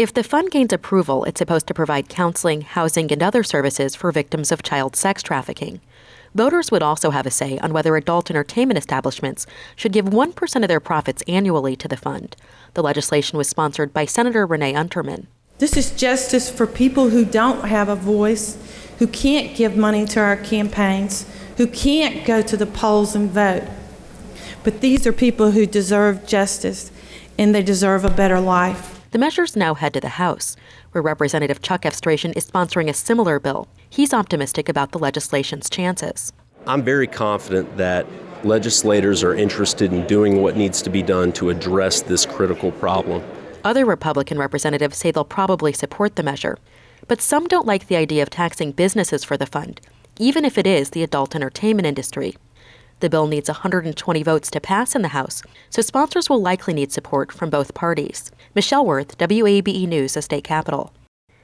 If the fund gains approval, it's supposed to provide counseling, housing, and other services for victims of child sex trafficking. Voters would also have a say on whether adult entertainment establishments should give 1% of their profits annually to the fund. The legislation was sponsored by Senator Renee Unterman. This is justice for people who don't have a voice, who can't give money to our campaigns, who can't go to the polls and vote. But these are people who deserve justice, and they deserve a better life. The measures now head to the House, where Representative Chuck Efstration is sponsoring a similar bill. He's optimistic about the legislation's chances. I'm very confident that legislators are interested in doing what needs to be done to address this critical problem. Other Republican representatives say they'll probably support the measure. But some don't like the idea of taxing businesses for the fund, even if it is the adult entertainment industry. The bill needs 120 votes to pass in the House, so sponsors will likely need support from both parties. Michelle Worth, WABE News, the state capitol.